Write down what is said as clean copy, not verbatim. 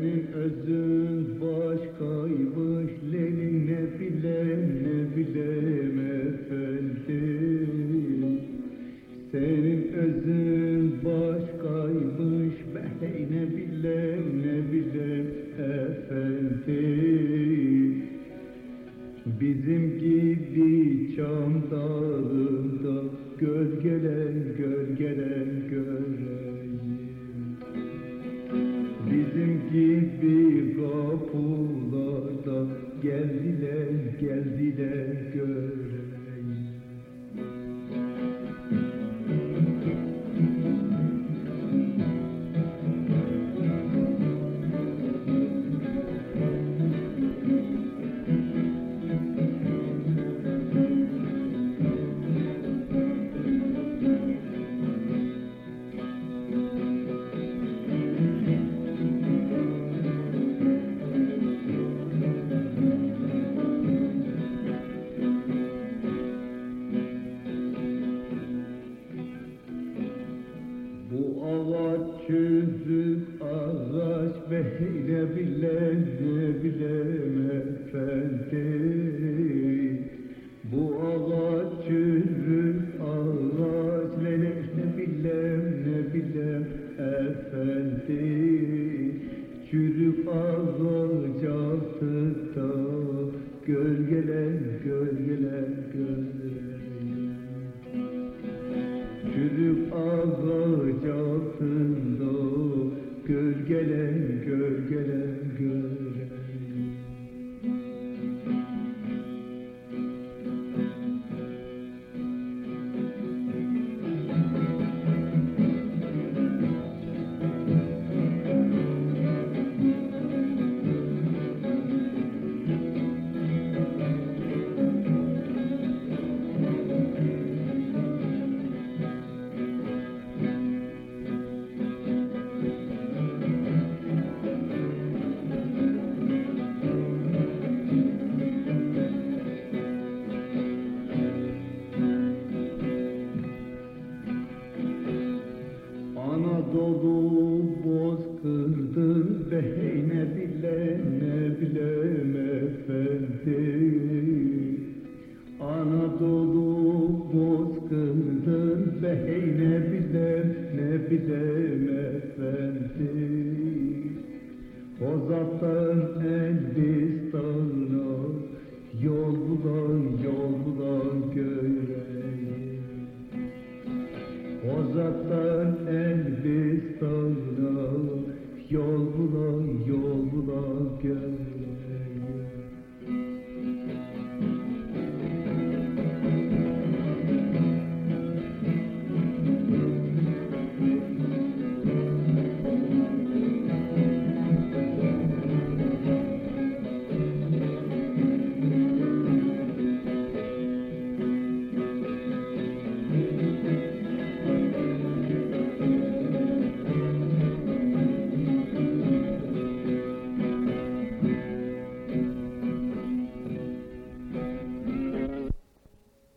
Senin özün başkaymış, Leyli ne bilem efendim. Senin özün başkaymış, Hey ne bilem efendim. Bizim gibi çam dağında gölgeler göreyim. Bizim gibi kapılarda geldiler göreyim. Bu ağaç çürük ağaç, ne bilem efendim. Bu ağaç çürük ağaç, ne bilem efendim. Çürük ağaç altında gölgeler Çürük ağaç altında gölgeler. Anadolu bozkırdır, Hey ne bilem efendim. Anadolu bozkırdır, Hey ne bilem efendim. Ozat'tan Elbistan'a yol bulan göreyim. Ozat'tan Elbistan'a yol bulan göreyim.